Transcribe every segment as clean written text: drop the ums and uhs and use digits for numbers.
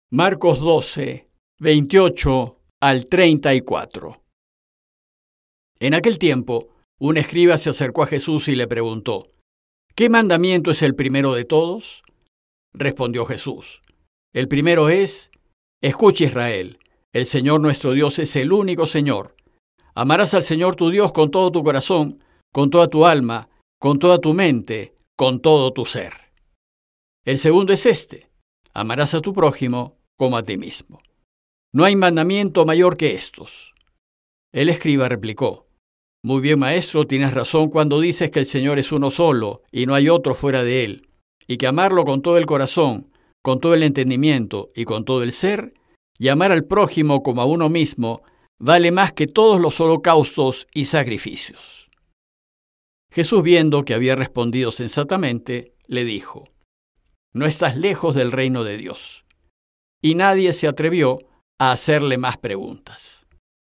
Marcos 12, 28 al 34. En aquel tiempo, un escriba se acercó a Jesús y le preguntó: ¿Qué mandamiento es el primero de todos? Respondió Jesús: El primero es: Escucha, Israel, el Señor nuestro Dios es el único Señor. Amarás al Señor tu Dios con todo tu corazón, con toda tu alma, con toda tu mente, con todo tu ser. El segundo es este: amarás a tu prójimo como a ti mismo. No hay mandamiento mayor que estos. El escriba replicó: Muy bien, maestro, tienes razón cuando dices que el Señor es uno solo y no hay otro fuera de Él, y que amarlo con todo el corazón, con todo el entendimiento y con todo el ser, y amar al prójimo como a uno mismo, vale más que todos los holocaustos y sacrificios. Jesús, viendo que había respondido sensatamente, le dijo: No estás lejos del reino de Dios. Y nadie se atrevió a hacerle más preguntas.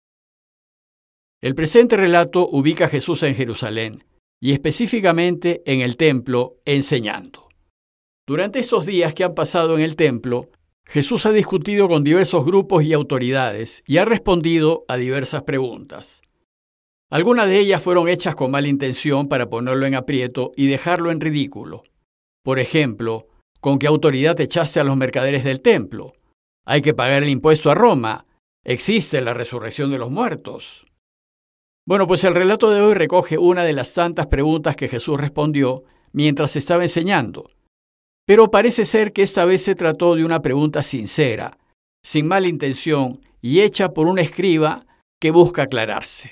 El presente relato ubica a Jesús en Jerusalén, y específicamente en el templo, enseñando. Durante estos días que han pasado en el templo, Jesús ha discutido con diversos grupos y autoridades y ha respondido a diversas preguntas. Algunas de ellas fueron hechas con mala intención para ponerlo en aprieto y dejarlo en ridículo. Por ejemplo, ¿con qué autoridad echaste a los mercaderes del templo? Hay que pagar el impuesto a Roma. ¿Existe la resurrección de los muertos? Bueno, pues el relato de hoy recoge una de las tantas preguntas que Jesús respondió mientras estaba enseñando. Pero parece ser que esta vez se trató de una pregunta sincera, sin mala intención y hecha por un escriba que busca aclararse.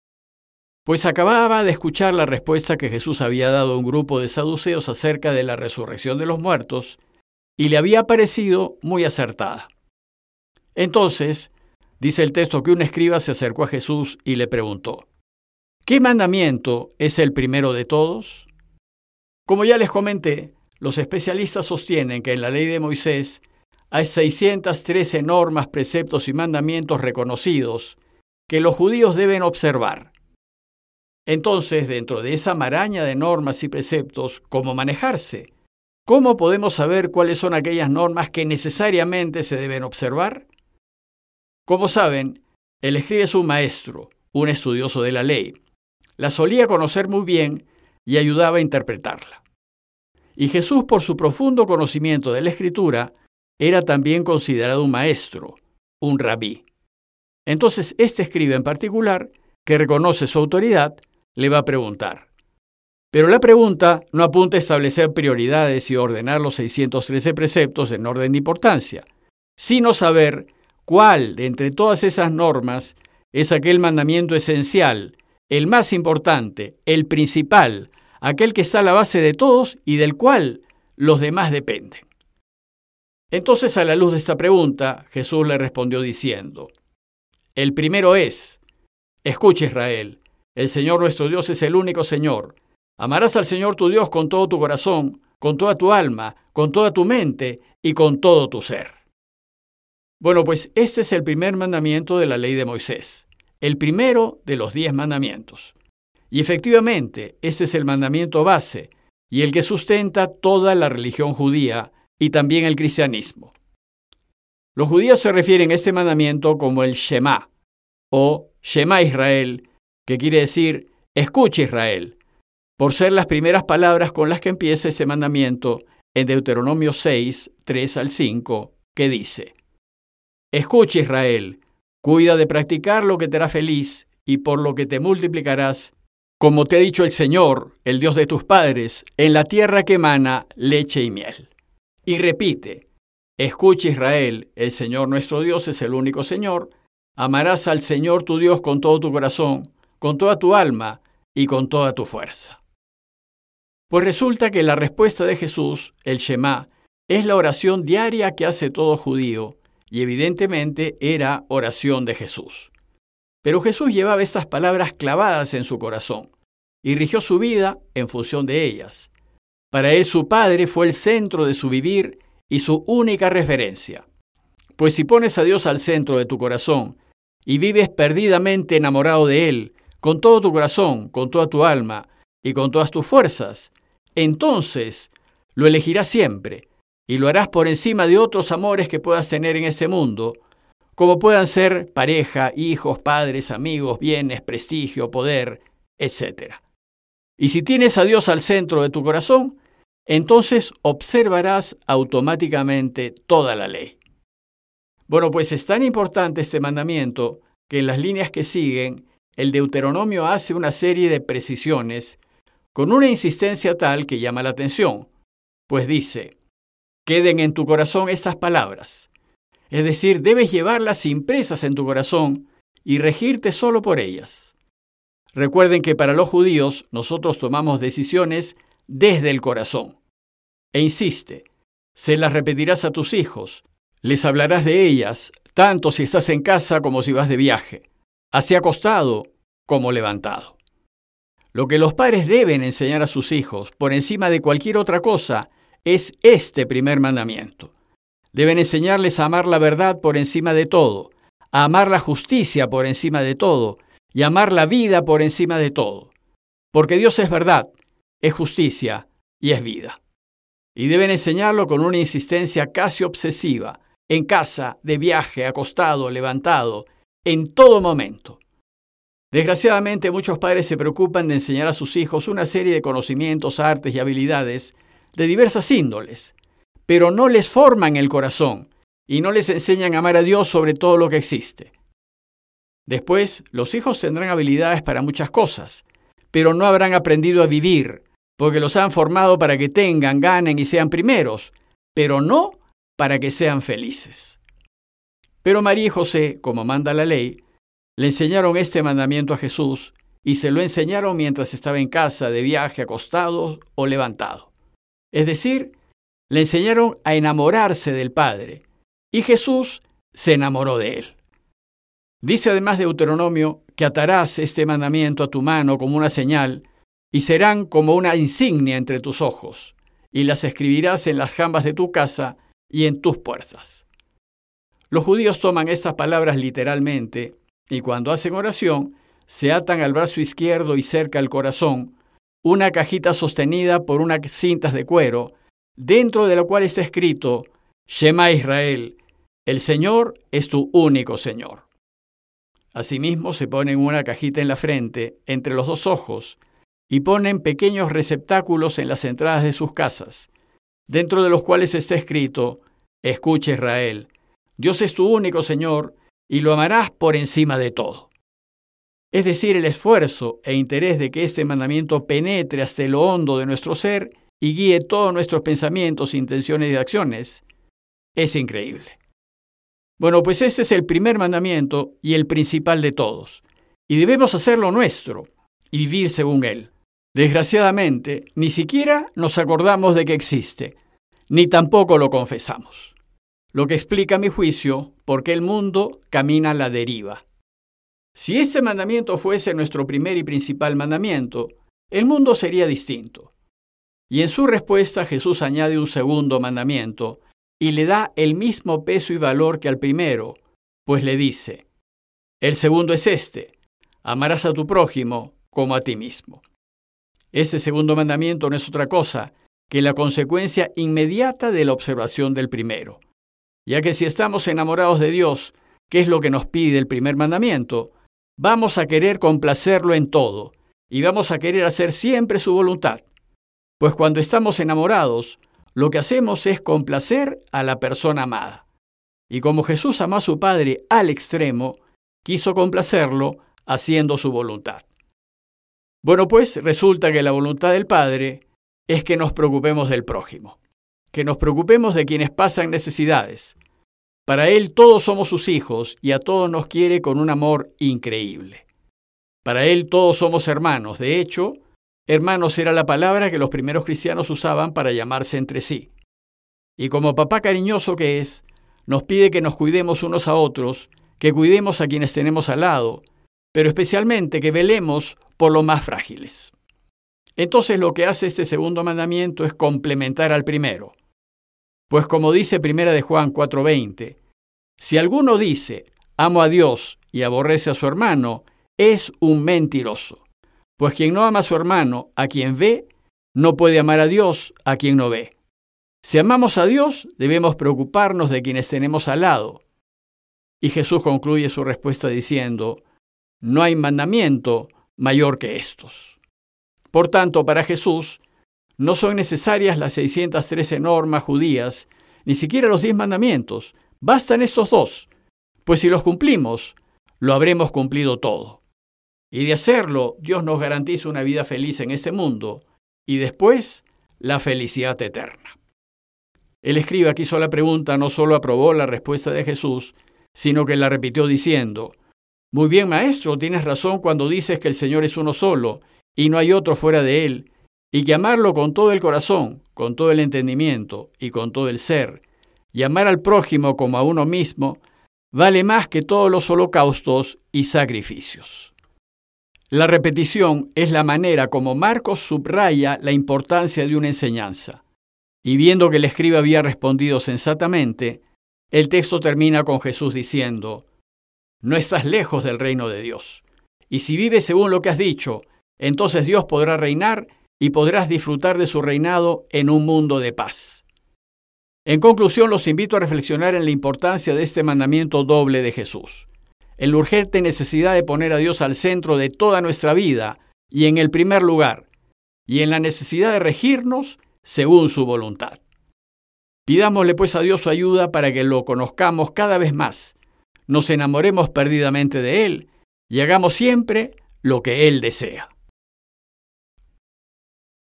Pues acababa de escuchar la respuesta que Jesús había dado a un grupo de saduceos acerca de la resurrección de los muertos y le había parecido muy acertada. Entonces, dice el texto que un escriba se acercó a Jesús y le preguntó: ¿Qué mandamiento es el primero de todos? Como ya les comenté, los especialistas sostienen que en la ley de Moisés hay 613 normas, preceptos y mandamientos reconocidos que los judíos deben observar. Entonces, dentro de esa maraña de normas y preceptos, ¿cómo manejarse? ¿Cómo podemos saber cuáles son aquellas normas que necesariamente se deben observar? Como saben, el escriba es un maestro, un estudioso de la ley. La solía conocer muy bien y ayudaba a interpretarla. Y Jesús, por su profundo conocimiento de la Escritura, era también considerado un maestro, un rabí. Entonces, este escriba en particular, que reconoce su autoridad, le va a preguntar. Pero la pregunta no apunta a establecer prioridades y ordenar los 613 preceptos en orden de importancia, sino saber cuál de entre todas esas normas es aquel mandamiento esencial, el más importante, el principal, aquel que está a la base de todos y del cual los demás dependen. Entonces, a la luz de esta pregunta, Jesús le respondió diciendo: El primero es: Escucha, Israel, el Señor nuestro Dios es el único Señor. Amarás al Señor tu Dios con todo tu corazón, con toda tu alma, con toda tu mente y con todo tu ser. Bueno, pues este es el primer mandamiento de la ley de Moisés, el primero de los 10 mandamientos. Y efectivamente, este es el mandamiento base y el que sustenta toda la religión judía y también el cristianismo. Los judíos se refieren a este mandamiento como el Shema, o Shema Israel, que quiere decir escucha Israel, por ser las primeras palabras con las que empieza este mandamiento en Deuteronomio 6, 3 al 5, que dice: Escucha Israel, cuida de practicar lo que te hará feliz y por lo que te multiplicarás, como te ha dicho el Señor, el Dios de tus padres, en la tierra que emana leche y miel. Y repite: Escucha Israel, el Señor nuestro Dios es el único Señor. Amarás al Señor tu Dios con todo tu corazón, con toda tu alma y con toda tu fuerza. Pues resulta que la respuesta de Jesús, el Shema, es la oración diaria que hace todo judío, y evidentemente era oración de Jesús. Pero Jesús llevaba estas palabras clavadas en su corazón y rigió su vida en función de ellas. Para él su Padre fue el centro de su vivir y su única referencia. Pues si pones a Dios al centro de tu corazón y vives perdidamente enamorado de Él, con todo tu corazón, con toda tu alma y con todas tus fuerzas, entonces lo elegirás siempre, y lo harás por encima de otros amores que puedas tener en este mundo, como puedan ser pareja, hijos, padres, amigos, bienes, prestigio, poder, etc. Y si tienes a Dios al centro de tu corazón, entonces observarás automáticamente toda la ley. Bueno, pues es tan importante este mandamiento que en las líneas que siguen, el Deuteronomio hace una serie de precisiones con una insistencia tal que llama la atención, pues dice: queden en tu corazón estas palabras. Es decir, debes llevarlas impresas en tu corazón y regirte solo por ellas. Recuerden que para los judíos nosotros tomamos decisiones desde el corazón. E insiste, se las repetirás a tus hijos, les hablarás de ellas, tanto si estás en casa como si vas de viaje, así acostado como levantado. Lo que los padres deben enseñar a sus hijos, por encima de cualquier otra cosa, es este primer mandamiento. Deben enseñarles a amar la verdad por encima de todo, a amar la justicia por encima de todo y a amar la vida por encima de todo. Porque Dios es verdad, es justicia y es vida. Y deben enseñarlo con una insistencia casi obsesiva, en casa, de viaje, acostado, levantado, en todo momento. Desgraciadamente, muchos padres se preocupan de enseñar a sus hijos una serie de conocimientos, artes y habilidades de diversas índoles, pero no les forman el corazón y no les enseñan a amar a Dios sobre todo lo que existe. Después, los hijos tendrán habilidades para muchas cosas, pero no habrán aprendido a vivir, porque los han formado para que tengan, ganen y sean primeros, pero no para que sean felices. Pero María y José, como manda la ley, le enseñaron este mandamiento a Jesús y se lo enseñaron mientras estaba en casa, de viaje, acostado o levantado. Es decir, le enseñaron a enamorarse del Padre, y Jesús se enamoró de él. Dice además Deuteronomio que atarás este mandamiento a tu mano como una señal, y serán como una insignia entre tus ojos, y las escribirás en las jambas de tu casa y en tus puertas. Los judíos toman estas palabras literalmente, y cuando hacen oración, se atan al brazo izquierdo y cerca al corazón una cajita sostenida por unas cintas de cuero, dentro de la cual está escrito: Shema Israel, el Señor es tu único Señor. Asimismo, se ponen una cajita en la frente, entre los dos ojos, y ponen pequeños receptáculos en las entradas de sus casas, dentro de los cuales está escrito: Escucha Israel, Dios es tu único Señor, y lo amarás por encima de todo. Es decir, el esfuerzo e interés de que este mandamiento penetre hasta lo hondo de nuestro ser y guíe todos nuestros pensamientos, intenciones y acciones, es increíble. Bueno, pues este es el primer mandamiento y el principal de todos, y debemos hacerlo nuestro y vivir según él. Desgraciadamente, ni siquiera nos acordamos de que existe, ni tampoco lo confesamos. Lo que explica, a mi juicio, por qué el mundo camina a la deriva. Si este mandamiento fuese nuestro primer y principal mandamiento, el mundo sería distinto. Y en su respuesta Jesús añade un segundo mandamiento y le da el mismo peso y valor que al primero, pues le dice: el segundo es este: amarás a tu prójimo como a ti mismo. Ese segundo mandamiento no es otra cosa que la consecuencia inmediata de la observación del primero, ya que si estamos enamorados de Dios, que es lo que nos pide el primer mandamiento, vamos a querer complacerlo en todo y vamos a querer hacer siempre su voluntad. Pues cuando estamos enamorados, lo que hacemos es complacer a la persona amada. Y como Jesús amó a su Padre al extremo, quiso complacerlo haciendo su voluntad. Bueno, pues resulta que la voluntad del Padre es que nos preocupemos del prójimo, que nos preocupemos de quienes pasan necesidades. Para Él todos somos sus hijos y a todos nos quiere con un amor increíble. Para Él todos somos hermanos. De hecho, hermanos era la palabra que los primeros cristianos usaban para llamarse entre sí. Y como papá cariñoso que es, nos pide que nos cuidemos unos a otros, que cuidemos a quienes tenemos al lado, pero especialmente que velemos por los más frágiles. Entonces lo que hace este segundo mandamiento es complementar al primero. Pues como dice 1 de Juan 4:20, si alguno dice, amo a Dios y aborrece a su hermano, es un mentiroso. Pues quien no ama a su hermano, a quien ve, no puede amar a Dios, a quien no ve. Si amamos a Dios, debemos preocuparnos de quienes tenemos al lado. Y Jesús concluye su respuesta diciendo, no hay mandamiento mayor que estos. Por tanto, para Jesús, no son necesarias las 613 normas judías, ni siquiera los 10 mandamientos. Bastan estos 2, pues si los cumplimos, lo habremos cumplido todo. Y de hacerlo, Dios nos garantiza una vida feliz en este mundo y después la felicidad eterna. El escriba que hizo la pregunta no solo aprobó la respuesta de Jesús, sino que la repitió diciendo, muy bien, maestro, tienes razón cuando dices que el Señor es uno solo y no hay otro fuera de Él, y que amarlo con todo el corazón, con todo el entendimiento y con todo el ser, y amar al prójimo como a uno mismo, vale más que todos los holocaustos y sacrificios. La repetición es la manera como Marcos subraya la importancia de una enseñanza. Y viendo que el escriba había respondido sensatamente, el texto termina con Jesús diciendo, no estás lejos del reino de Dios. Y si vives según lo que has dicho, entonces Dios podrá reinar y podrás disfrutar de su reinado en un mundo de paz. En conclusión, los invito a reflexionar en la importancia de este mandamiento doble de Jesús, en la urgente necesidad de poner a Dios al centro de toda nuestra vida y en el primer lugar, y en la necesidad de regirnos según su voluntad. Pidámosle pues a Dios su ayuda para que lo conozcamos cada vez más, nos enamoremos perdidamente de Él y hagamos siempre lo que Él desea.